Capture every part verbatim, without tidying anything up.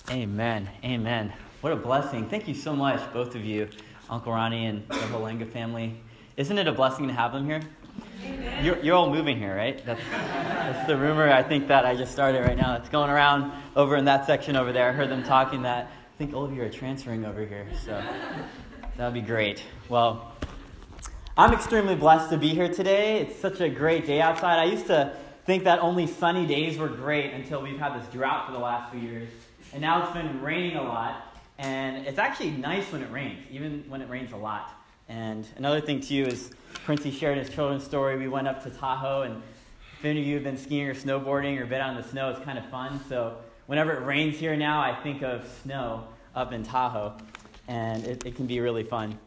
Amen. Amen. What a blessing. Thank you so much, both of you, Uncle Ronnie and the whole Lenga family. Isn't it a blessing to have them here? Amen. You're, you're all moving here, right? That's, that's the rumor, I think, that I just started right now. It's going around over in that section over there. I heard them talking that I think all of you are transferring over here. So that would be great. Well, I'm extremely blessed to be here today. It's such a great day outside. I used to think that only sunny days were great until we've had this drought for the last few years. And now it's been raining a lot, and it's actually nice when it rains, even when it rains a lot. And another thing, too, is Princey shared his children's story. We went up to Tahoe, and if any of you have been skiing or snowboarding or been out in the snow, it's kind of fun. So whenever it rains here now, I think of snow up in Tahoe, and it, it can be really fun.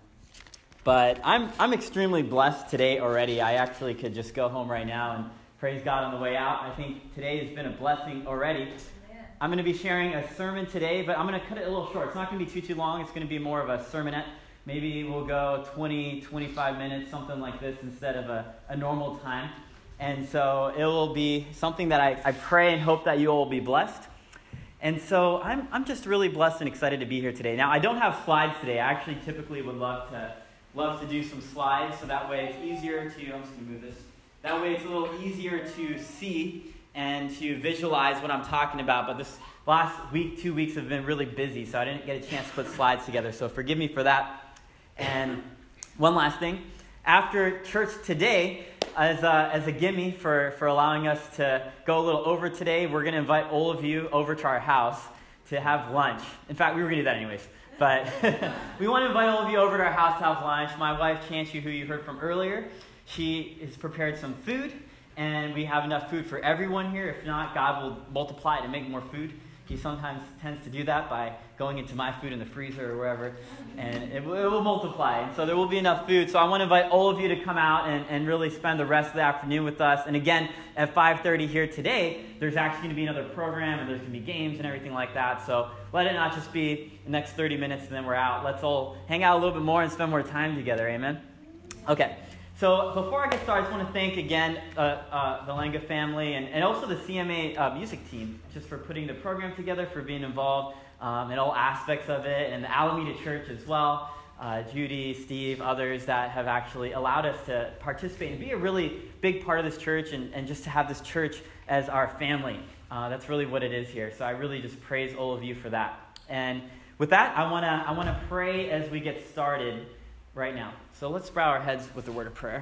But I'm I'm extremely blessed today already. I actually could just go home right now and praise God on the way out. I think today has been a blessing already. I'm going to be sharing a sermon today, but I'm going to cut it a little short. It's not going to be too, too long. It's going to be more of a sermonette. Maybe we'll go twenty, twenty-five minutes, something like this, instead of a, a normal time. And so it will be something that I, I pray and hope that you all will be blessed. And so I'm I'm just really blessed and excited to be here today. Now, I don't have slides today. I actually typically would love to love to do some slides, so that way it's easier to, I'm just going to move this. That way it's a little easier to see and to visualize what I'm talking about. But this last week, two weeks have been really busy, so I didn't get a chance to put slides together. So forgive me for that. And one last thing. After church today, as a, as a gimme for, for allowing us to go a little over today, we're going to invite all of you over to our house to have lunch. In fact, we were going to do that anyways. But we want to invite all of you over to our house to have lunch. My wife, Chancey, who you heard from earlier, she has prepared some food. And we have enough food for everyone here. If not, God will multiply it and make more food. He sometimes tends to do that by going into my food in the freezer or wherever. And it will, it will multiply. And so there will be enough food. So I want to invite all of you to come out and, and really spend the rest of the afternoon with us. And again, at five thirty here today, there's actually going to be another program. And there's going to be games and everything like that. So let it not just be the next thirty minutes and then we're out. Let's all hang out a little bit more and spend more time together. Amen? Okay. So before I get started, I just want to thank again uh, uh, the Lenga family and, and also the C M A uh, music team just for putting the program together, for being involved um, in all aspects of it, and the Alameda Church as well. Uh, Judy, Steve, others that have actually allowed us to participate and be a really big part of this church and, and just to have this church as our family. Uh, that's really what it is here. So I really just praise all of you for that. And with that, I want to I want to pray as we get started right now. So let's bow our heads with a word of prayer.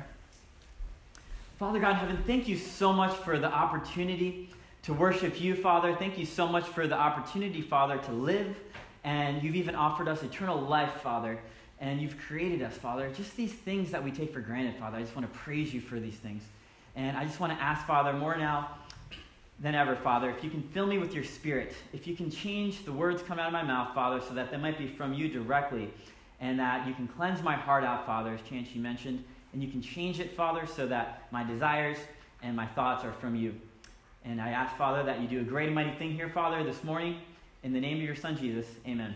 Father God in heaven, thank you so much for the opportunity to worship you, Father. Thank you so much for the opportunity, Father, to live. And you've even offered us eternal life, Father. And you've created us, Father. Just these things that we take for granted, Father. I just want to praise you for these things. And I just want to ask, Father, more now than ever, Father, if you can fill me with your Spirit, if you can change the words come out of my mouth, Father, so that they might be from you directly, and that you can cleanse my heart out, Father, as Chancey mentioned, and you can change it, Father, so that my desires and my thoughts are from you. And I ask, Father, that you do a great and mighty thing here, Father, this morning. In the name of your Son, Jesus, amen.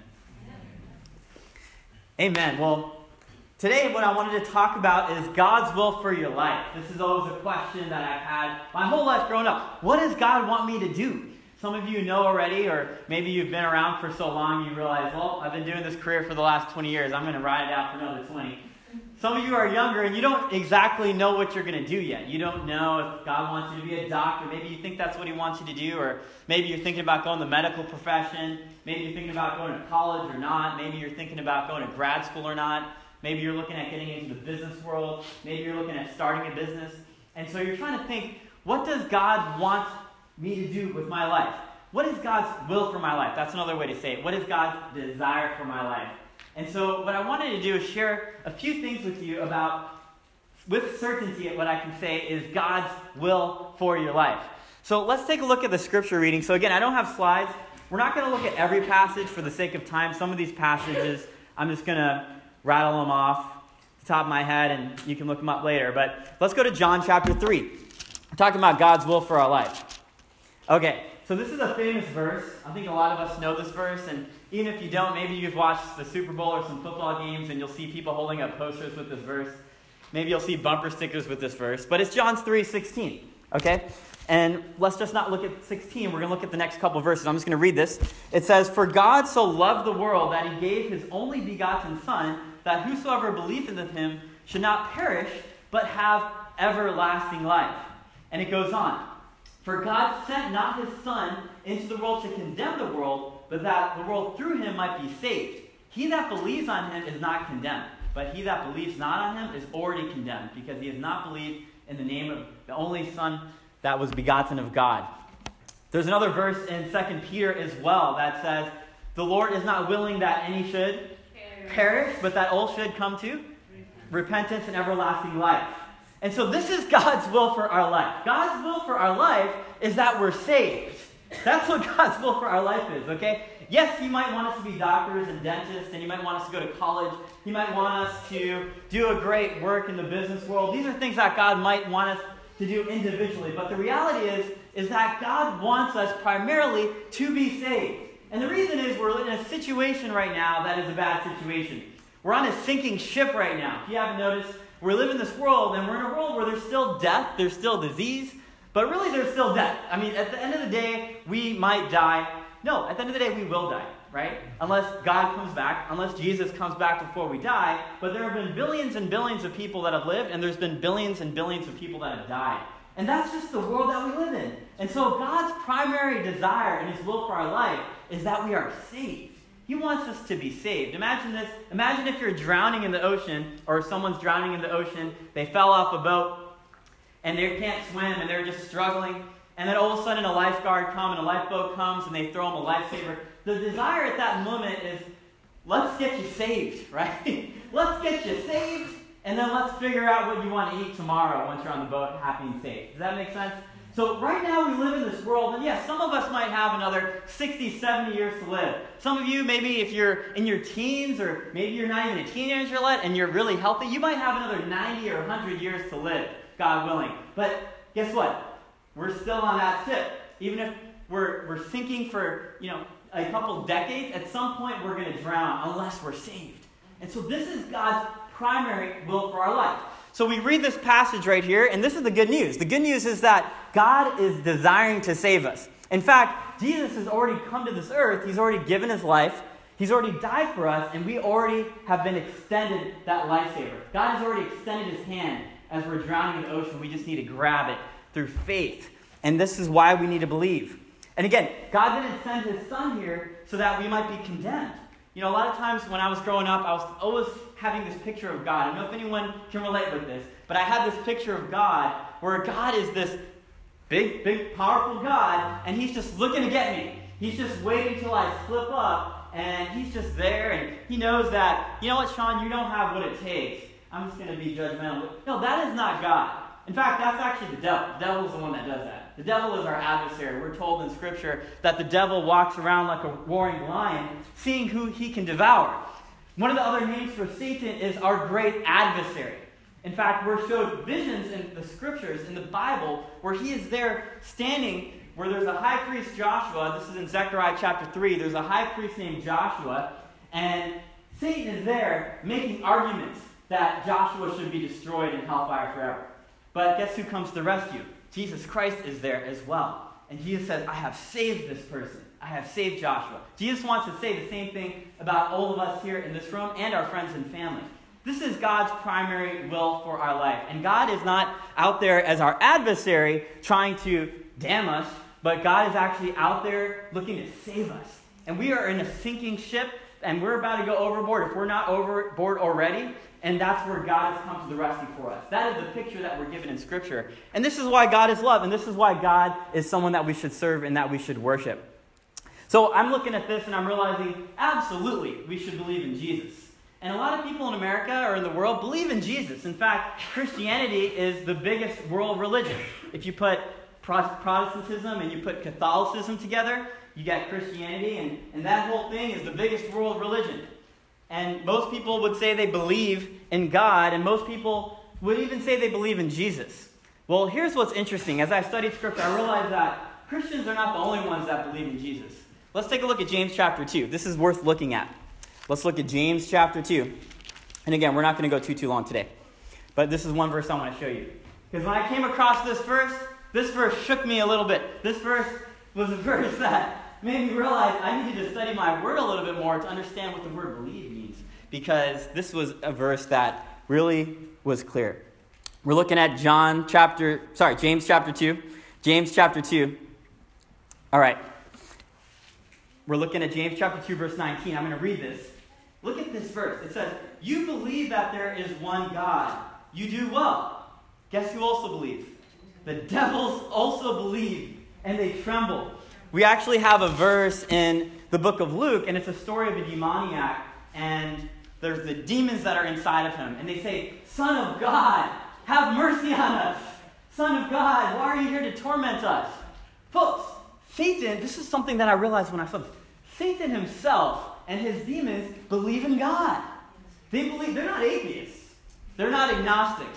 Amen. Amen. Well, today what I wanted to talk about is God's will for your life. This is always a question that I've had my whole life growing up. What does God want me to do? Some of you know already, or maybe you've been around for so long you realize, well, I've been doing this career for the last twenty years. I'm going to ride it out for another twenty. Some of you are younger and you don't exactly know what you're going to do yet. You don't know if God wants you to be a doctor. Maybe you think that's what he wants you to do, or maybe you're thinking about going the medical profession. Maybe you're thinking about going to college or not. Maybe you're thinking about going to grad school or not. Maybe you're looking at getting into the business world. Maybe you're looking at starting a business. And so you're trying to think, what does God want me to do with my life? What is God's will for my life? That's another way to say it. What is God's desire for my life? And so what I wanted to do is share a few things with you about, with certainty, what I can say is God's will for your life. So let's take a look at the scripture reading. So again, I don't have slides. We're not going to look at every passage for the sake of time. Some of these passages, I'm just going to rattle them off the top of my head, and you can look them up later. But let's go to John chapter three. We're talking about God's will for our life. Okay, so this is a famous verse. I think a lot of us know this verse, and even if you don't, maybe you've watched the Super Bowl or some football games, and you'll see people holding up posters with this verse. Maybe you'll see bumper stickers with this verse. But it's John three sixteen, okay? And let's just not look at sixteen. We're going to look at the next couple verses. I'm just going to read this. It says, "For God so loved the world that he gave his only begotten Son, that whosoever believeth in him should not perish, but have everlasting life." And it goes on. "For God sent not his Son into the world to condemn the world, but that the world through him might be saved. He that believes on him is not condemned, but he that believes not on him is already condemned, because he has not believed in the name of the only Son that was begotten of God." There's another verse in Second Peter as well that says, "The Lord is not willing that any should perish, but that all should come to repentance and everlasting life." And so this is God's will for our life. God's will for our life is that we're saved. That's what God's will for our life is, okay? Yes, he might want us to be doctors and dentists, and he might want us to go to college. He might want us to do a great work in the business world. These are things that God might want us to do individually. But the reality is, is that God wants us primarily to be saved. And the reason is we're in a situation right now that is a bad situation. We're on a sinking ship right now. If you haven't noticed, we live in this world, and we're in a world where there's still death, there's still disease, but really there's still death. I mean, at the end of the day, we might die. No, at the end of the day, we will die, right? Unless God comes back, unless Jesus comes back before we die. But there have been billions and billions of people that have lived, and there's been billions and billions of people that have died. And that's just the world that we live in. And so God's primary desire and his will for our life is that we are saved. He wants us to be saved. Imagine this. Imagine if you're drowning in the ocean, or someone's drowning in the ocean. They fell off a boat, and they can't swim, and they're just struggling. And then all of a sudden a lifeguard comes, and a lifeboat comes, and they throw them a lifesaver. The desire at that moment is, let's get you saved, right? Let's get you saved, and then let's figure out what you want to eat tomorrow once you're on the boat, happy and safe. Does that make sense? So right now we live in this world, and yes, some of us might have another sixty, seventy years to live. Some of you, maybe if you're in your teens, or maybe you're not even a teenager yet, and you're really healthy, you might have another ninety or one hundred years to live, God willing. But guess what? We're still on that ship. Even if we're, we're sinking for, you know, a couple decades, at some point we're going to drown unless we're saved. And so this is God's primary will for our life. So we read this passage right here, and this is the good news. The good news is that God is desiring to save us. In fact, Jesus has already come to this earth. He's already given his life. He's already died for us, and we already have been extended that lifesaver. God has already extended his hand as we're drowning in the ocean. We just need to grab it through faith. And this is why we need to believe. And again, God didn't send his Son here so that we might be condemned. You know, a lot of times when I was growing up, I was always having this picture of God. I don't know if anyone can relate with this, but I had this picture of God where God is this big, big, powerful God, and he's just looking to get me. He's just waiting till I slip up, and he's just there, and he knows that, you know what, Sean, you don't have what it takes. I'm just going to be judgmental. No, that is not God. In fact, that's actually the devil. The devil is the one that does that. The devil is our adversary. We're told in Scripture that the devil walks around like a roaring lion, seeing who he can devour. One of the other names for Satan is our great adversary. In fact, we're showed visions in the Scriptures, in the Bible, where he is there standing, where there's a high priest Joshua. This is in Zechariah chapter three. There's a high priest named Joshua, and Satan is there making arguments that Joshua should be destroyed in hellfire forever. But guess who comes to the rescue? Jesus Christ is there as well. And Jesus says, I have saved this person. I have saved Joshua. Jesus wants to say the same thing about all of us here in this room and our friends and family. This is God's primary will for our life. And God is not out there as our adversary trying to damn us, but God is actually out there looking to save us. And we are in a sinking ship, and we're about to go overboard if we're not overboard already. And that's where God has come to the rescue for us. That is the picture that we're given in Scripture. And this is why God is love, and this is why God is someone that we should serve and that we should worship. So I'm looking at this and I'm realizing, absolutely, we should believe in Jesus. And a lot of people in America or in the world believe in Jesus. In fact, Christianity is the biggest world religion. If you put Protestantism and you put Catholicism together, you got Christianity, and, and that whole thing is the biggest world religion. And most people would say they believe in God, and most people would even say they believe in Jesus. Well, here's what's interesting. As I studied Scripture, I realized that Christians are not the only ones that believe in Jesus. Let's take a look at James chapter two. This is worth looking at. Let's look at James chapter two. And again, we're not going to go too, too long today. But this is one verse I want to show you. Because when I came across this verse, this verse shook me a little bit. This verse was a verse that made me realize I needed to study my word a little bit more to understand what the word believe means. Because this was a verse that really was clear. We're looking at John chapter, sorry, James chapter two. James chapter two. All right. We're looking at James chapter two, verse nineteen. I'm going to read this. Look at this verse. It says, you believe that there is one God. You do well. Guess who also believes? The devils also believe, and they tremble. We actually have a verse in the book of Luke, and it's a story of a demoniac, and there's the demons that are inside of him, and they say, Son of God, have mercy on us. Son of God, why are you here to torment us? Folks, Satan, this is something that I realized when I saw this. Satan himself and his demons believe in God. They believe, they're not atheists. They're not agnostics.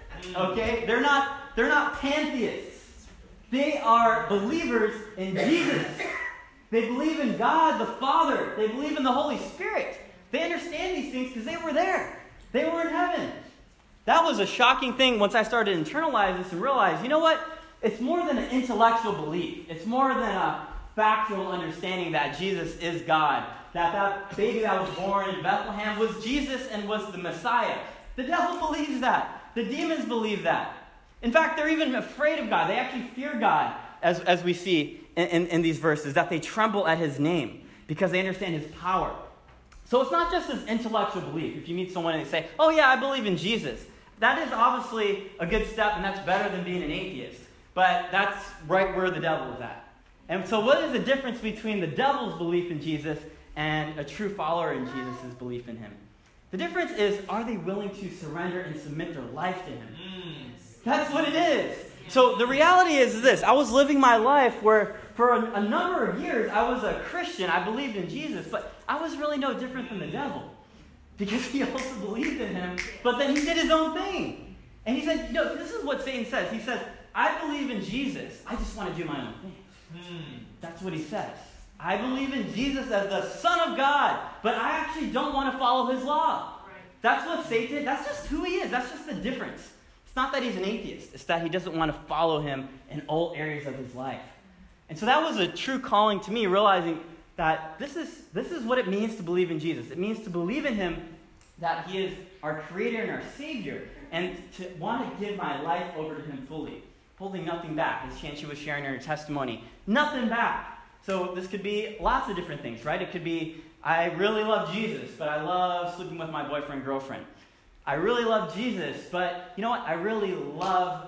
Okay? They're not, they're not pantheists. They are believers in Jesus. They believe in God the Father. They believe in the Holy Spirit. They understand these things because they were there. They were in heaven. That was a shocking thing once I started to internalize this and realize, you know what? It's more than an intellectual belief. It's more than a factual understanding that Jesus is God. That that baby that was born in Bethlehem was Jesus and was the Messiah. The devil believes that. The demons believe that. In fact, they're even afraid of God. They actually fear God, as, as we see in, in, in these verses, that they tremble at his name because they understand his power. So it's not just this intellectual belief. If you meet someone and they say, oh yeah, I believe in Jesus, that is obviously a good step, and that's better than being an atheist. But that's right where the devil is at. And so what is the difference between the devil's belief in Jesus and a true follower in Jesus' belief in him? The difference is, are they willing to surrender and submit their life to him? Mm. That's what it is. So the reality is this. I was living my life where for a, a number of years I was a Christian. I believed in Jesus, but I was really no different from the devil. Because he also believed in him, but then he did his own thing. And he said, you know, this is what Satan says. He says, I believe in Jesus. I just want to do my own thing. Hmm. That's what he says. I believe in Jesus as the Son of God, but I actually don't want to follow his law. Right. That's what Satan, that's just who he is. That's just the difference. It's not that he's an atheist. It's that he doesn't want to follow him in all areas of his life. And so that was a true calling to me, realizing that this is this is what it means to believe in Jesus. It means to believe in him, that he is our creator and our savior, and to want to give my life over to him fully, holding nothing back, as Shanchi was sharing in her testimony. Nothing back. So this could be lots of different things, right? It could be, I really love Jesus, but I love sleeping with my boyfriend, girlfriend. I really love Jesus, but you know what? I really love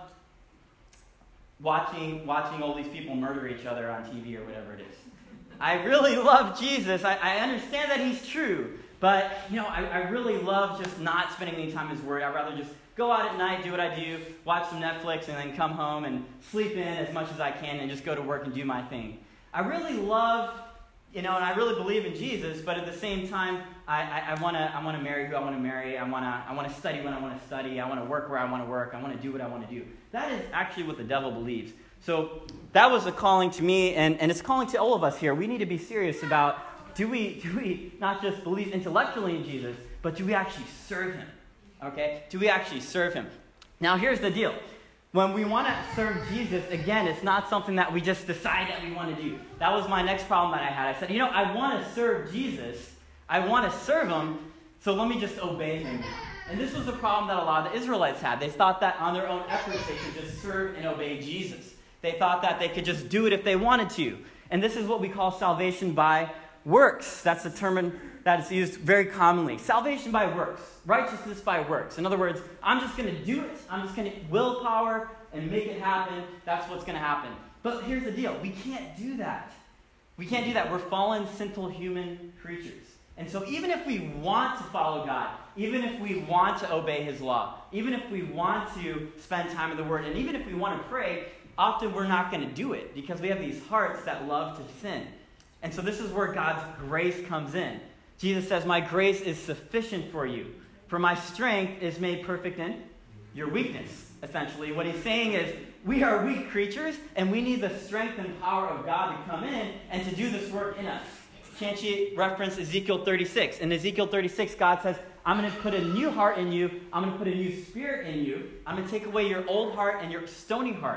watching watching all these people murder each other on T V or whatever it is. I really love Jesus. I, I understand that he's true. But, you know, I, I really love just not spending any time in his word. I'd rather just go out at night, do what I do, watch some Netflix, and then come home and sleep in as much as I can and just go to work and do my thing. I really love, you know, and I really believe in Jesus, but at the same time, I, I, I want to I want to marry who I want to marry. I want to I want to study when I want to study. I want to work where I want to work. I want to do what I want to do. That is actually what the devil believes. So that was a calling to me, and, and it's calling to all of us here. We need to be serious about, do we do we not just believe intellectually in Jesus, but do we actually serve him? Okay? Do we actually serve him? Now, here's the deal. When we want to serve Jesus, again, it's not something that we just decide that we want to do. That was my next problem that I had. I said, you know, I want to serve Jesus. I want to serve him, so let me just obey him. And this was a problem that a lot of the Israelites had. They thought that on their own efforts they could just serve and obey Jesus. They thought that they could just do it if they wanted to. And this is what we call salvation by works. That's the term that is used very commonly. Salvation by works. Righteousness by works. In other words, I'm just going to do it. I'm just going to willpower and make it happen. That's what's going to happen. But here's the deal. We can't do that. We can't do that. We're fallen, sinful human creatures. And so even if we want to follow God, even if we want to obey his law, even if we want to spend time in the Word, and even if we want to pray, often we're not going to do it because we have these hearts that love to sin. And so this is where God's grace comes in. Jesus says, my grace is sufficient for you, for my strength is made perfect in your weakness. Essentially, what he's saying is, we are weak creatures, and we need the strength and power of God to come in and to do this work in us. Can't you reference Ezekiel thirty-six? In Ezekiel thirty-six, God says, I'm going to put a new heart in you. I'm going to put a new spirit in you. I'm going to take away your old heart and your stony heart.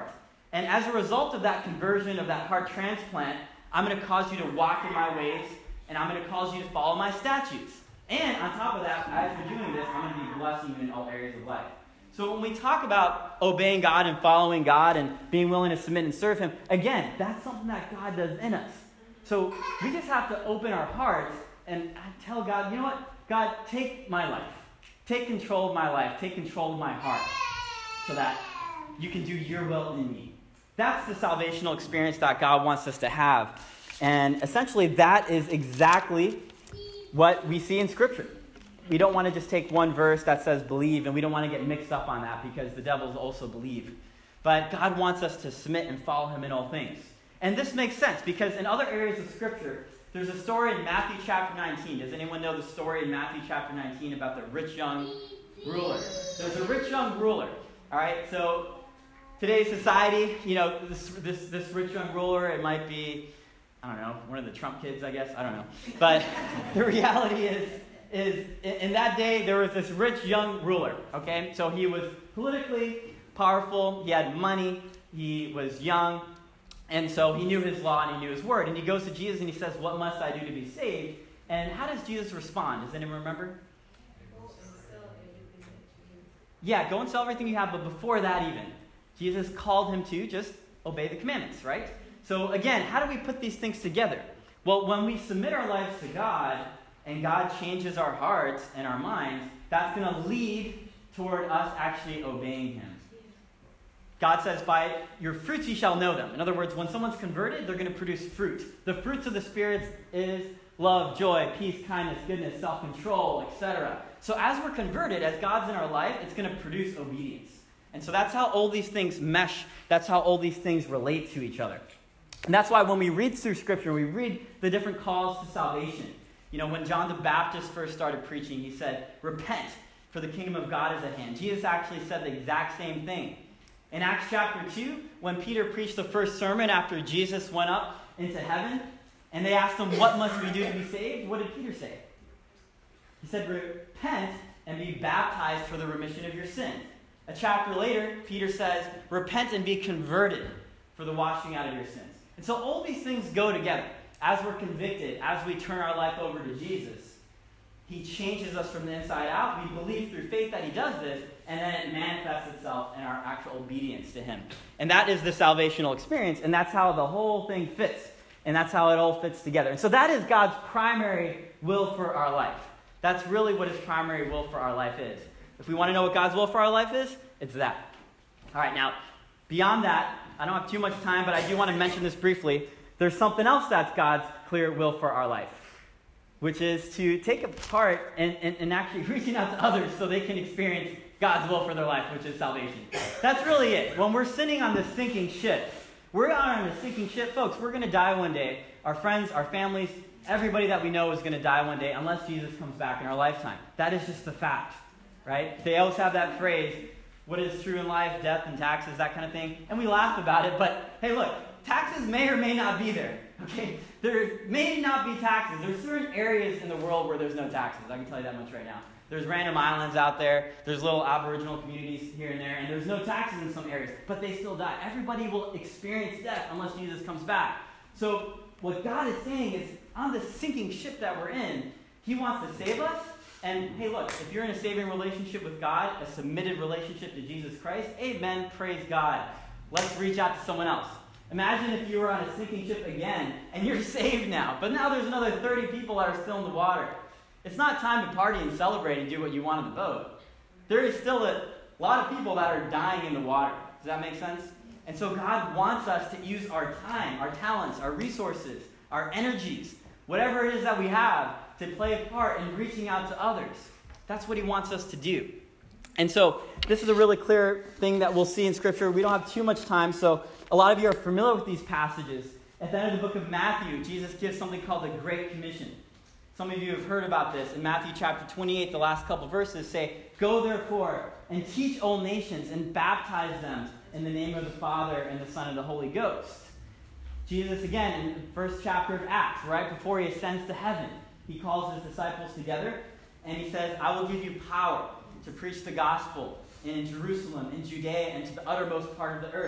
And as a result of that conversion, of that heart transplant, I'm going to cause you to walk in my ways, and I'm going to cause you to follow my statutes. And on top of that, as you're doing this, I'm going to be blessing you in all areas of life. So when we talk about obeying God and following God and being willing to submit and serve him, again, that's something that God does in us. So we just have to open our hearts and tell God, you know what? God, take my life. Take control of my life. Take control of my heart so that you can do your will in me. That's the salvational experience that God wants us to have. And essentially, that is exactly what we see in Scripture. We don't want to just take one verse that says believe, and we don't want to get mixed up on that because the devils also believe. But God wants us to submit and follow him in all things. And this makes sense because in other areas of Scripture, there's a story in Matthew chapter nineteen. Does anyone know the story in Matthew chapter nineteen about the rich young ruler? There's a rich young ruler. All right, so today's society, you know, this this this rich young ruler, it might be, I don't know, one of the Trump kids, I guess. I don't know. But the reality is, is in that day, there was this rich young ruler, okay? So he was politically powerful. He had money. He was young. And so he knew his law and he knew his word. And he goes to Jesus and he says, what must I do to be saved? And how does Jesus respond? Does anyone remember? Yeah, go and sell everything you have. But before that even, Jesus called him to just obey the commandments, right? So again, how do we put these things together? Well, when we submit our lives to God and God changes our hearts and our minds, that's going to lead toward us actually obeying him. God says, by your fruits you shall know them. In other words, when someone's converted, they're going to produce fruit. The fruits of the Spirit is love, joy, peace, kindness, goodness, self-control, et cetera. So as we're converted, as God's in our life, it's going to produce obedience. And so that's how all these things mesh. That's how all these things relate to each other. And that's why when we read through Scripture, we read the different calls to salvation. You know, when John the Baptist first started preaching, he said, repent, for the kingdom of God is at hand. Jesus actually said the exact same thing. In Acts chapter two, when Peter preached the first sermon after Jesus went up into heaven, and they asked him, what must we do to be saved? What did Peter say? He said, repent and be baptized for the remission of your sins. A chapter later, Peter says, repent and be converted for the washing out of your sins. And so all these things go together. As we're convicted, as we turn our life over to Jesus, he changes us from the inside out. We believe through faith that he does this, and then it manifests itself in our actual obedience to him. And that is the salvational experience, and that's how the whole thing fits. And that's how it all fits together. And so that is God's primary will for our life. That's really what his primary will for our life is. If we want to know what God's will for our life is, it's that. All right, now, beyond that, I don't have too much time, but I do want to mention this briefly. There's something else that's God's clear will for our life, which is to take a part in, in, in actually reaching out to others so they can experience God's will for their life, which is salvation. That's really it. When we're sitting on this sinking ship, we're on a sinking ship, folks. We're going to die one day. Our friends, our families, everybody that we know is going to die one day unless Jesus comes back in our lifetime. That is just the fact, right? They always have that phrase, what is true in life, death and taxes, that kind of thing. And we laugh about it, but hey, look, taxes may or may not be there, okay? There may not be taxes. There's certain areas in the world where there's no taxes. I can tell you that much right now. There's random islands out there. There's little Aboriginal communities here and there, and there's no taxes in some areas, but they still die. Everybody will experience death unless Jesus comes back. So what God is saying is, on the sinking ship that we're in, he wants to save us. And hey, look, if you're in a saving relationship with God, a submitted relationship to Jesus Christ, amen, praise God. Let's reach out to someone else. Imagine if you were on a sinking ship again, and you're saved now, but now there's another thirty people that are still in the water. It's not time to party and celebrate and do what you want on the boat. There is still a lot of people that are dying in the water. Does that make sense? And so God wants us to use our time, our talents, our resources, our energies, whatever it is that we have, to play a part in reaching out to others. That's what he wants us to do. And so this is a really clear thing that we'll see in Scripture. We don't have too much time, so a lot of you are familiar with these passages. At the end of the book of Matthew, Jesus gives something called the Great Commission. Some of you have heard about this. In Matthew chapter twenty-eight, the last couple verses say, go therefore and teach all nations and baptize them in the name of the Father and the Son and the Holy Ghost. Jesus, again, in the first chapter of Acts, right before he ascends to heaven, he calls his disciples together and he says, I will give you power to preach the gospel in Jerusalem, in Judea, and to the uttermost part of the earth.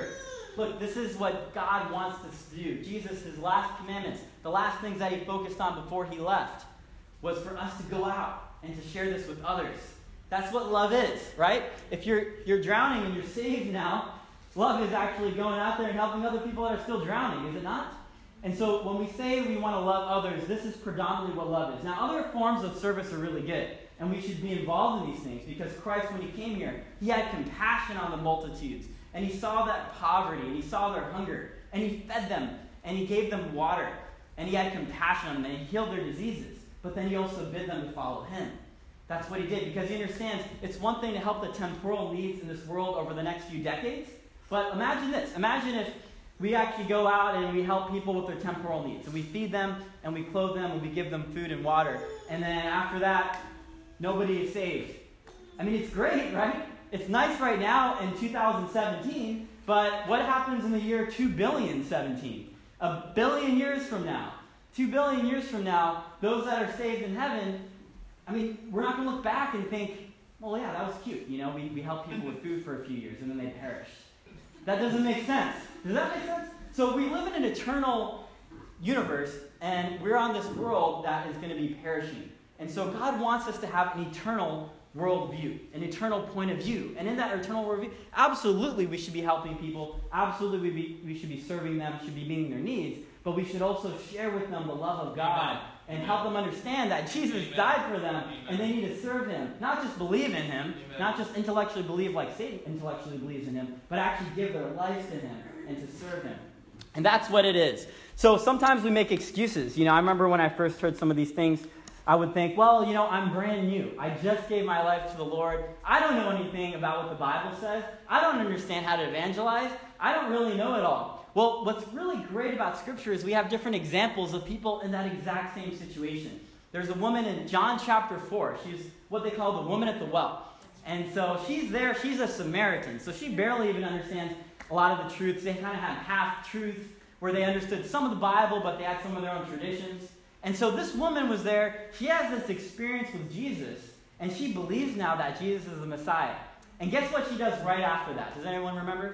look, this is what God wants us to do. Jesus, his last commandments, the last things that he focused on before he left, was for us to go out and to share this with others. That's what love is, right? If you're you're drowning and you're saved now, love is actually going out there and helping other people that are still drowning, is it not? And so when we say we want to love others, this is predominantly what love is. Now, other forms of service are really good, and we should be involved in these things because Christ, when he came here, he had compassion on the multitudes, and he saw that poverty, and he saw their hunger, and he fed them, and he gave them water, and he had compassion on them, and he healed their diseases. But then he also bid them to follow him. That's what he did, because he understands it's one thing to help the temporal needs in this world over the next few decades, but imagine this. Imagine if we actually go out and we help people with their temporal needs. And we feed them, and we clothe them, and we give them food and water. And then after that, nobody is saved. I mean, it's great, right? It's nice right now in two thousand seventeen, but what happens in the year two billion seventeen? A billion years from now. Two billion years from now, those that are saved in heaven, I mean, we're not going to look back and think, well, yeah, that was cute. You know, we, we helped people with food for a few years, and then they perished. That doesn't make sense. Does that make sense? So we live in an eternal universe, and we're on this world that is going to be perishing. And so God wants us to have an eternal worldview, an eternal point of view. And in that eternal worldview, absolutely we should be helping people. Absolutely we, be, we should be serving them, should be meeting their needs. But we should also share with them the love of God and Amen. Help them understand that Jesus Amen. Died for them Amen. And they need to serve him. Not just believe in him, Amen. Not just intellectually believe like Satan intellectually believes in him, but actually give their lives to him and to serve him. And that's what it is. So sometimes we make excuses. You know, I remember when I first heard some of these things, I would think, well, you know, I'm brand new. I just gave my life to the Lord. I don't know anything about what the Bible says. I don't understand how to evangelize. I don't really know it all. Well, what's really great about Scripture is we have different examples of people in that exact same situation. There's a woman in John chapter four. She's what they call the woman at the well. And so she's there. She's a Samaritan. So she barely even understands a lot of the truths. They kind of have half-truths where they understood some of the Bible, but they had some of their own traditions. And so this woman was there. She has this experience with Jesus, and she believes now that Jesus is the Messiah. And guess what she does right after that? Does anyone remember?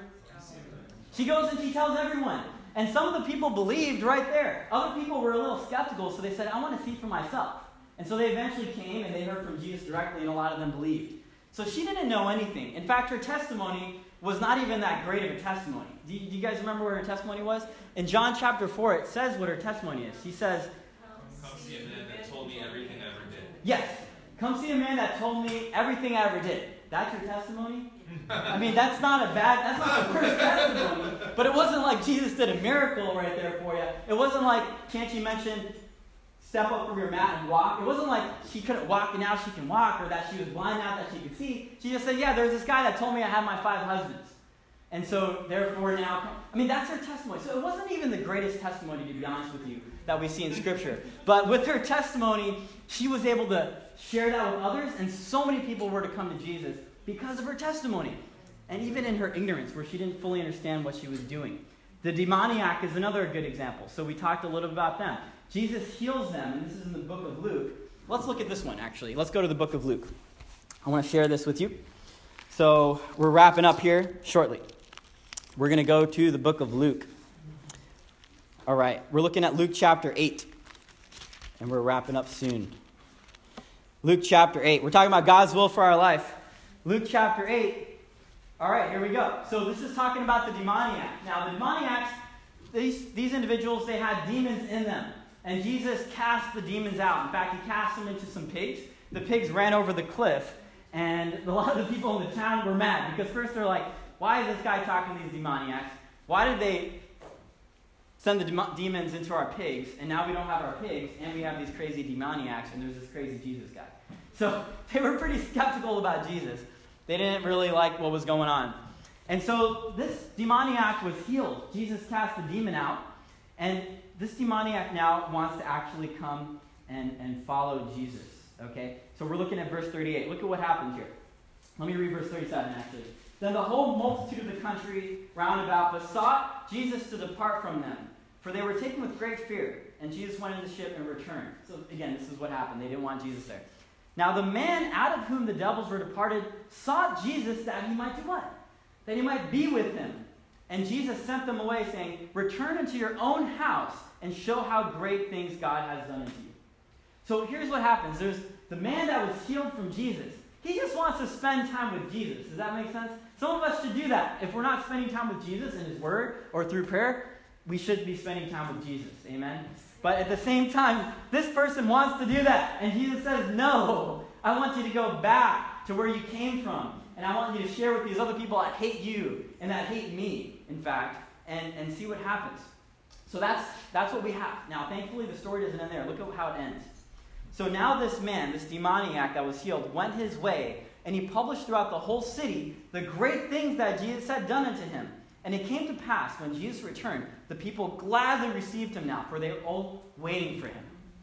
She goes and she tells everyone. And some of the people believed right there. Other people were a little skeptical, so they said, I want to see for myself. And so they eventually came, and they heard from Jesus directly, and a lot of them believed. So she didn't know anything. In fact, her testimony was not even that great of a testimony. Do you, do you guys remember what her testimony was? In John chapter four, it says what her testimony is. She says, come see a man that told me everything I ever did. Yes. Come see a man that told me everything I ever did. That's your testimony? I mean, that's not a bad, that's not the worst testimony. But it wasn't like Jesus did a miracle right there for you. It wasn't like, can't you mention, step up from your mat and walk? It wasn't like she couldn't walk and now she can walk, or that she was blind now that she could see. She just said, yeah, there's this guy that told me I had my five husbands. And so, therefore, now, I mean, that's her testimony. So it wasn't even the greatest testimony, to be honest with you, that we see in Scripture. But with her testimony, she was able to share that with others, and so many people were to come to Jesus because of her testimony. And even in her ignorance, where she didn't fully understand what she was doing. The demoniac is another good example. So we talked a little about them. Jesus heals them, and this is in the book of Luke. Let's look at this one, actually. Let's go to the book of Luke. I want to share this with you. So we're wrapping up here shortly. We're going to go to the book of Luke. All right, we're looking at Luke chapter eight, and we're wrapping up soon. Luke chapter eight. We're talking about God's will for our life. Luke chapter eight. All right, here we go. So this is talking about the demoniac. Now, the demoniacs, these, these individuals, they had demons in them. And Jesus cast the demons out. In fact, he cast them into some pigs. The pigs ran over the cliff. And a lot of the people in the town were mad. Because first they're like, why is this guy talking to these demoniacs? Why did they send the de- demons into our pigs? And now we don't have our pigs. And we have these crazy demoniacs. And there's this crazy Jesus guy. So they were pretty skeptical about Jesus. They didn't really like what was going on. And so this demoniac was healed. Jesus cast the demon out. And this demoniac now wants to actually come and, and follow Jesus. Okay? So we're looking at verse thirty-eight. Look at what happens here. Let me read verse thirty-seven, actually. Then the whole multitude of the country round about besought Jesus to depart from them, for they were taken with great fear. And Jesus went in the ship and returned. So again, this is what happened. They didn't want Jesus there. Now the man out of whom the devils were departed sought Jesus that he might do what? That he might be with him. And Jesus sent them away saying, return into your own house and show how great things God has done unto you. So here's what happens. There's the man that was healed from Jesus. He just wants to spend time with Jesus. Does that make sense? Some of us should do that. If we're not spending time with Jesus in his word or through prayer, we should be spending time with Jesus. Amen? But at the same time, this person wants to do that. And Jesus says, no, I want you to go back to where you came from. And I want you to share with these other people that hate you and that hate me, in fact, and, and see what happens. So that's that's what we have. Now, thankfully, the story doesn't end there. Look at how it ends. So now this man, this demoniac that was healed, went his way, and he published throughout the whole city the great things that Jesus had done unto him. And it came to pass, when Jesus returned, the people gladly received him now, for they were all waiting for him.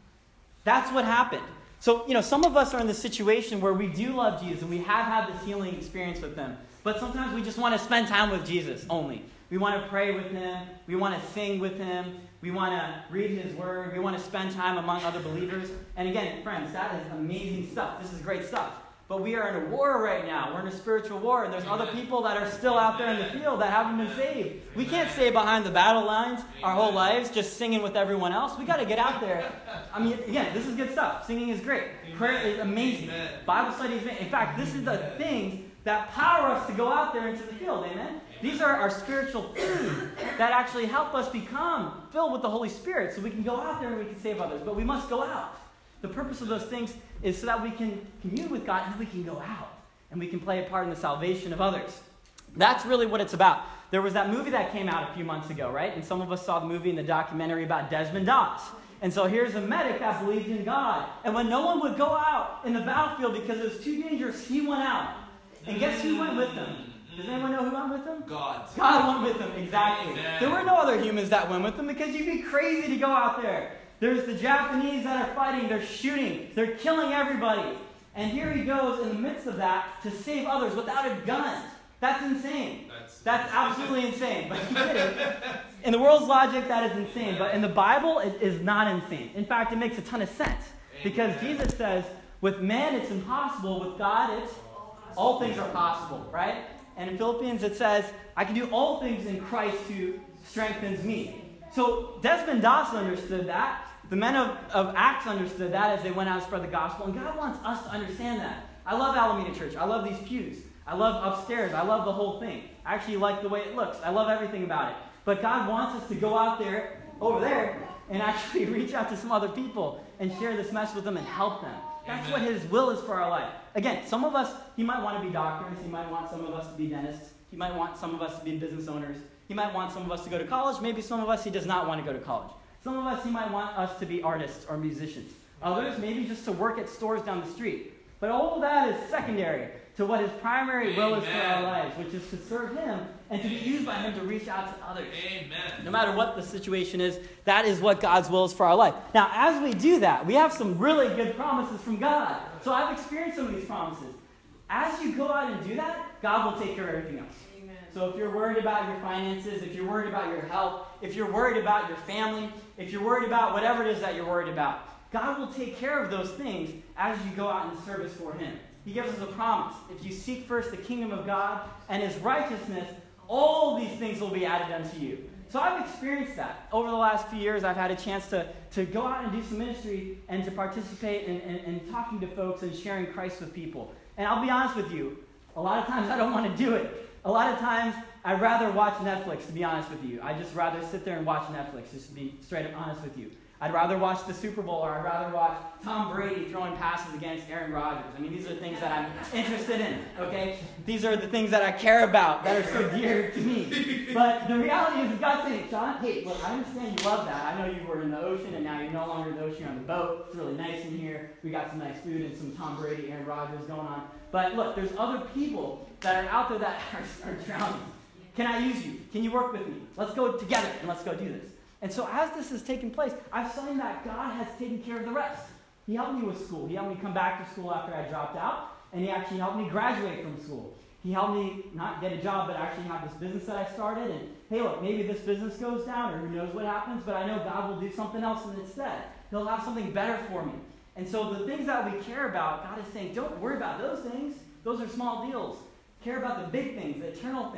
That's what happened. So, you know, some of us are in this situation where we do love Jesus, and we have had this healing experience with him. But sometimes we just want to spend time with Jesus only. We want to pray with him. We want to sing with him. We want to read his word. We want to spend time among other believers. And again, friends, that is amazing stuff. This is great stuff. But we are in a war right now. We're in a spiritual war, and there's Amen. Other people that are still out there in the field that haven't been saved. Amen. We can't stay behind the battle lines Amen. Our whole lives just singing with everyone else. We got to get out there. I mean, again, this is good stuff. Singing is great. Amen. Prayer is amazing. Amen. Bible study is amazing. In fact, this is the things that power us to go out there into the field. Amen? These are our spiritual food that actually help us become filled with the Holy Spirit so we can go out there and we can save others. But we must go out. The purpose of those things is so that we can commune with God and we can go out and we can play a part in the salvation of others. That's really what it's about. There was that movie that came out a few months ago, right? And some of us saw the movie and the documentary about Desmond Doss. And so here's a medic that believed in God. And when no one would go out in the battlefield because it was too dangerous, he went out. And guess who went with him? Does anyone know who went with him? God. God went with him, exactly. Amen. There were no other humans that went with him because you'd be crazy to go out there. There's the Japanese that are fighting, they're shooting, they're killing everybody. And here he goes in the midst of that to save others without a gun. That's insane. That's, That's absolutely insane. But he did it. In the world's logic, that is insane. But in the Bible, it is not insane. In fact, it makes a ton of sense. Because Jesus says, with man it's impossible, with God it's all things are possible, right? And in Philippians it says, I can do all things in Christ who strengthens me. So Desmond Doss understood that. The men of, of Acts understood that as they went out and spread the gospel. And God wants us to understand that. I love Alameda Church. I love these pews. I love upstairs. I love the whole thing. I actually like the way it looks. I love everything about it. But God wants us to go out there, over there, and actually reach out to some other people and share this message with them and help them. That's Amen. What his will is for our life. Again, some of us, he might want to be doctors. He might want some of us to be dentists. He might want some of us to be business owners. He might want some of us to go to college. Maybe some of us, he does not want to go to college. Some of us, he might want us to be artists or musicians. Others, maybe just to work at stores down the street. But all of that is secondary to what his primary Amen. Will is for our lives, which is to serve him and to be used by him to reach out to others. Amen. No matter what the situation is, that is what God's will is for our life. Now, as we do that, we have some really good promises from God. So I've experienced some of these promises. As you go out and do that, God will take care of everything else. Amen. So if you're worried about your finances, if you're worried about your health, if you're worried about your family, if you're worried about whatever it is that you're worried about, God will take care of those things as you go out in service for him. He gives us a promise. If you seek first the kingdom of God and his righteousness, all these things will be added unto you. So I've experienced that. Over the last few years, I've had a chance to, to go out and do some ministry and to participate in, in, in talking to folks and sharing Christ with people. And I'll be honest with you, a lot of times I don't want to do it. A lot of times I'd rather watch Netflix, to be honest with you. I'd just rather sit there and watch Netflix, just to be straight up honest with you. I'd rather watch the Super Bowl, or I'd rather watch Tom Brady throwing passes against Aaron Rodgers. I mean, these are the things that I'm interested in, okay? These are the things that I care about, that are so dear to me. But the reality is, God's saying, Sean, hey, look, I understand you love that. I know you were in the ocean, and now you're no longer in the ocean, you're on the boat. It's really nice in here. We got some nice food and some Tom Brady, Aaron Rodgers going on. But look, there's other people that are out there that are, are drowning. Can I use you? Can you work with me? Let's go together, and let's go do this. And so as this has taken place, I've seen that God has taken care of the rest. He helped me with school. He helped me come back to school after I dropped out, and he actually helped me graduate from school. He helped me not get a job, but actually have this business that I started. And hey, look, maybe this business goes down, or who knows what happens, but I know God will do something else instead. He'll have something better for me. And so the things that we care about, God is saying, don't worry about those things. Those are small deals. Care about the big things, the eternal things.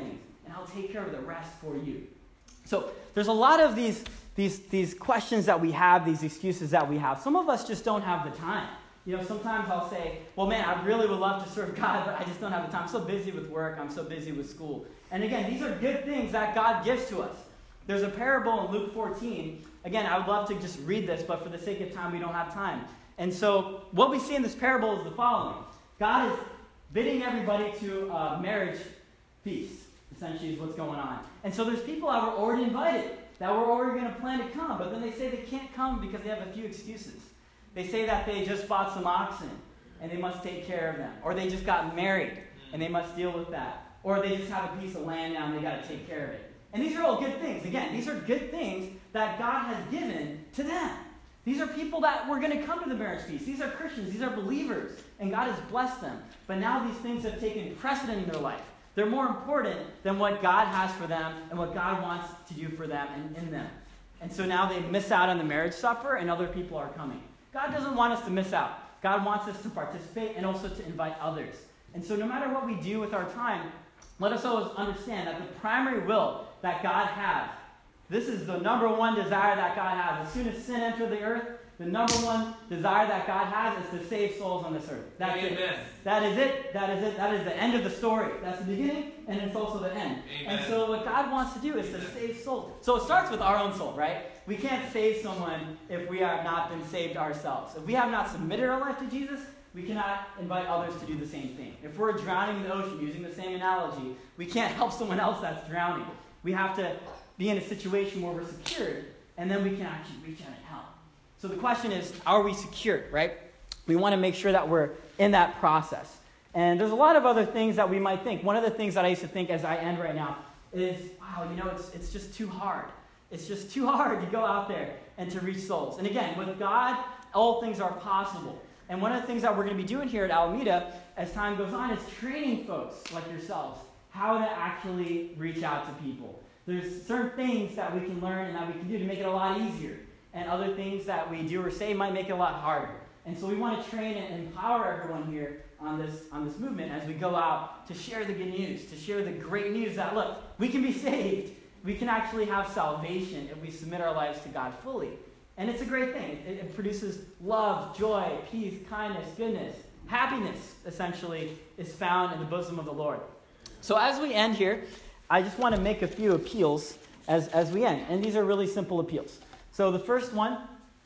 and I'll take care of the rest for you. So there's a lot of these, these, these questions that we have, these excuses that we have. Some of us just don't have the time. You know, sometimes I'll say, well, man, I really would love to serve God, but I just don't have the time. I'm so busy with work. I'm so busy with school. And again, these are good things that God gives to us. There's a parable in Luke fourteen. Again, I would love to just read this, but for the sake of time, we don't have time. And so what we see in this parable is the following. God is bidding everybody to a marriage feast, essentially is what's going on. And so there's people that were already invited, that were already going to plan to come, but then they say they can't come because they have a few excuses. They say that they just bought some oxen, and they must take care of them. Or they just got married, and they must deal with that. Or they just have a piece of land now, and they got to take care of it. And these are all good things. Again, these are good things that God has given to them. These are people that were going to come to the marriage feast. These are Christians. These are believers. And God has blessed them. But now these things have taken precedent in their life. They're more important than what God has for them and what God wants to do for them and in them. And so now they miss out on the marriage supper, and other people are coming. God doesn't want us to miss out. God wants us to participate and also to invite others. And so no matter what we do with our time, let us always understand that the primary will that God has, this is the number one desire that God has. As soon as sin entered the earth, the number one desire that God has is to save souls on this earth. That's Amen. it. That is it. That is it. That is the end of the story. That's the beginning, and it's also the end. Amen. And so what God wants to do is to save souls. So it starts with our own soul, right? We can't save someone if we have not been saved ourselves. If we have not submitted our life to Jesus, we cannot invite others to do the same thing. If we're drowning in the ocean, using the same analogy, we can't help someone else that's drowning. We have to be in a situation where we're secured, and then we can actually reach out and help. So the question is, are we secured, right? We want to make sure that we're in that process. And there's a lot of other things that we might think. One of the things that I used to think as I end right now is, wow, you know, it's it's just too hard. It's just too hard to go out there and to reach souls. And again, with God, all things are possible. And one of the things that we're going to be doing here at Alameda as time goes on is training folks like yourselves how to actually reach out to people. There's certain things that we can learn and that we can do to make it a lot easier. And other things that we do or say might make it a lot harder. And so we want to train and empower everyone here on this, on this movement as we go out to share the good news, to share the great news that, look, we can be saved. We can actually have salvation if we submit our lives to God fully. And it's a great thing. It, it produces love, joy, peace, kindness, goodness. Happiness, essentially, is found in the bosom of the Lord. So as we end here, I just want to make a few appeals as, as we end. And these are really simple appeals. So the first one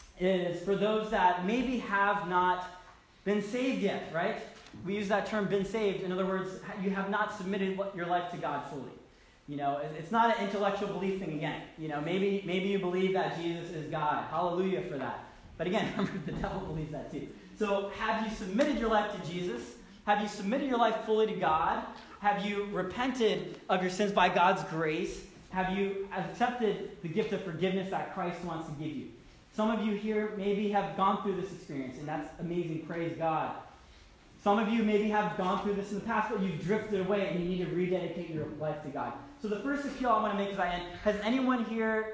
is for those that maybe have not been saved yet, right? We use that term, been saved. In other words, you have not submitted your life to God fully. You know, it's not an intellectual belief thing again. You know, maybe maybe you believe that Jesus is God. Hallelujah for that. But again, remember, the devil believes that too. So have you submitted your life to Jesus? Have you submitted your life fully to God? Have you repented of your sins by God's grace? Have you accepted the gift of forgiveness that Christ wants to give you? Some of you here maybe have gone through this experience, and that's amazing. Praise God. Some of you maybe have gone through this in the past, but you've drifted away, and you need to rededicate your life to God. So the first appeal I want to make as I end, has anyone here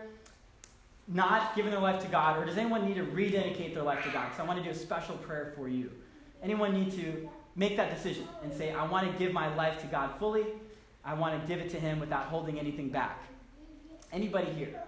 not given their life to God, or does anyone need to rededicate their life to God? Because I want to do a special prayer for you. Anyone need to make that decision and say, I want to give my life to God fully. I want to give it to Him without holding anything back. Anybody here?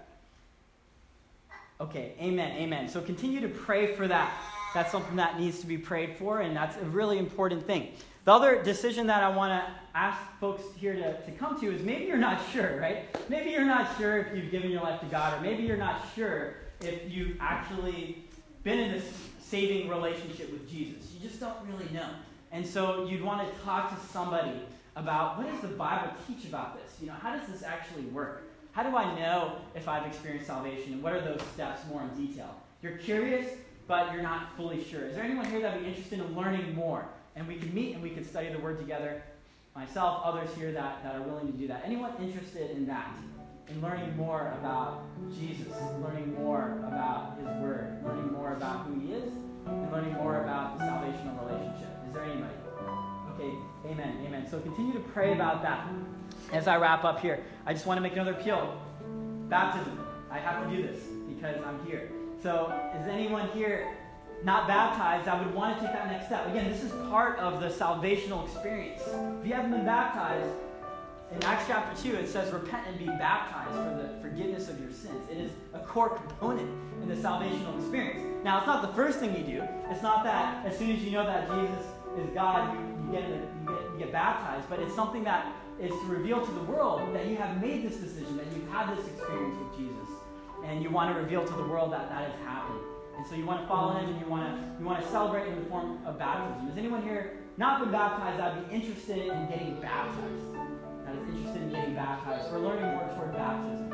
Okay, amen, amen. So continue to pray for that. That's something that needs to be prayed for, and that's a really important thing. The other decision that I want to ask folks here to, to come to is maybe you're not sure, right? Maybe you're not sure if you've given your life to God, or maybe you're not sure if you've actually been in this saving relationship with Jesus. You just don't really know. And so you'd want to talk to somebody about, what does the Bible teach about this? You know, how does this actually work? How do I know if I've experienced salvation, and what are those steps more in detail? You're curious, but you're not fully sure. Is there anyone here that would be interested in learning more? And we could meet and we could study the Word together. Myself, others here that, that are willing to do that. Anyone interested in that? In learning more about Jesus, learning more about His Word, learning more about who He is, and learning more about the salvational relationship. Is there anybody? Okay, amen, amen. So continue to pray about that. As I wrap up here, I just want to make another appeal. Baptism. I have to do this because I'm here. So is anyone here not baptized that would want to take that next step? Again, this is part of the salvational experience. If you haven't been baptized, in Acts chapter two, it says, repent and be baptized for the forgiveness of your sins. It is a core component in the salvational experience. Now, it's not the first thing you do. It's not that as soon as you know that Jesus is God, you, you, get, in a, you, get, you get baptized, but it's something that is to reveal to the world that you have made this decision, that you've had this experience with Jesus, and you want to reveal to the world that that has happened. And so you want to follow him, and you want to you want to celebrate in the form of baptism. Has anyone here not been baptized that would be interested in getting baptized? That is interested in getting baptized or learning more toward baptism?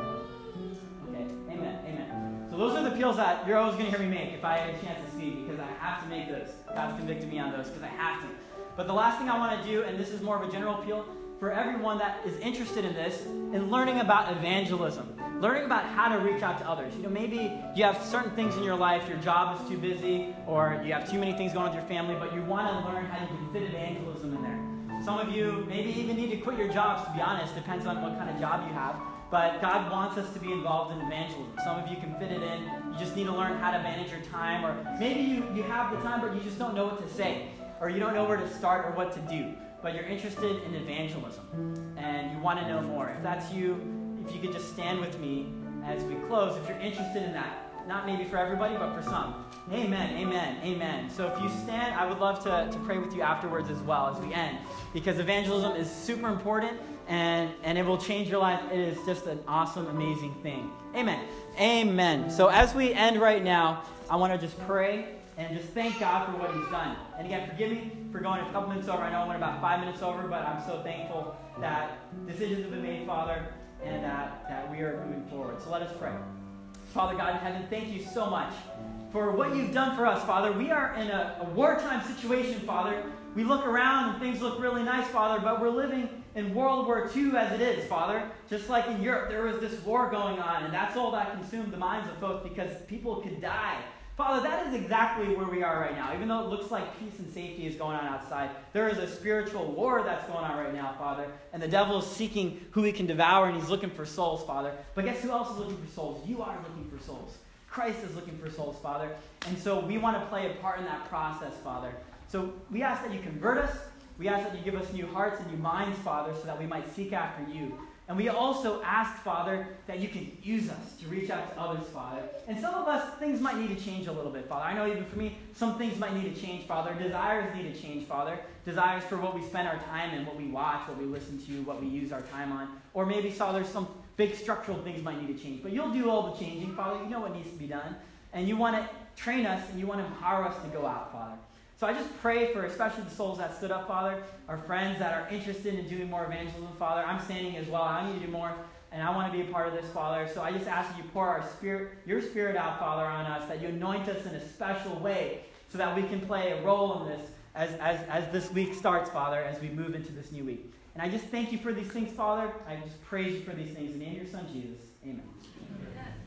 Okay, amen, amen. So those are the appeals that you're always going to hear me make if I have a chance to speak, because I have to make those. God's convicted me on those because I have to. But the last thing I want to do, and this is more of a general appeal, for everyone that is interested in this, in learning about evangelism, learning about how to reach out to others. You know, maybe you have certain things in your life, your job is too busy, or you have too many things going on with your family, but you want to learn how you can fit evangelism in there. Some of you maybe even need to quit your jobs, to be honest, depends on what kind of job you have, but God wants us to be involved in evangelism. Some of you can fit it in, you just need to learn how to manage your time, or maybe you, you have the time, but you just don't know what to say, or you don't know where to start or what to do. But you're interested in evangelism, and you want to know more. If that's you, if you could just stand with me as we close, if you're interested in that. Not maybe for everybody, but for some. Amen, amen, amen. So if you stand, I would love to, to pray with you afterwards as well as we end, because evangelism is super important, and, and it will change your life. It is just an awesome, amazing thing. Amen, amen. So as we end right now, I want to just pray and just thank God for what he's done. And again, forgive me for going a couple minutes over. I know I went about five minutes over, but I'm so thankful that decisions have been made, Father, and that, that we are moving forward. So let us pray. Father God in heaven, thank you so much for what you've done for us, Father. We are in a, a wartime situation, Father. We look around and things look really nice, Father, but we're living in World War Two as it is, Father. Just like in Europe, there was this war going on, and that's all that consumed the minds of folks because people could die. Father, that is exactly where we are right now. Even though it looks like peace and safety is going on outside, there is a spiritual war that's going on right now, Father. And the devil is seeking who he can devour, and he's looking for souls, Father. But guess who else is looking for souls? You are looking for souls. Christ is looking for souls, Father. And so we want to play a part in that process, Father. So we ask that you convert us. We ask that you give us new hearts and new minds, Father, so that we might seek after you. And we also ask, Father, that you can use us to reach out to others, Father. And some of us, things might need to change a little bit, Father. I know even for me, some things might need to change, Father. Desires need to change, Father. Desires for what we spend our time in, what we watch, what we listen to, what we use our time on. Or maybe, Father, some big structural things might need to change. But you'll do all the changing, Father. You know what needs to be done. And you want to train us, and you want to empower us to go out, Father. So I just pray for especially the souls that stood up, Father, our friends that are interested in doing more evangelism, Father. I'm standing as well. I need to do more, and I want to be a part of this, Father. So I just ask that you pour our spirit, your spirit out, Father, on us, that you anoint us in a special way so that we can play a role in this as, as, as this week starts, Father, as we move into this new week. And I just thank you for these things, Father. I just praise you for these things. In the name of your Son, Jesus. Amen. Amen.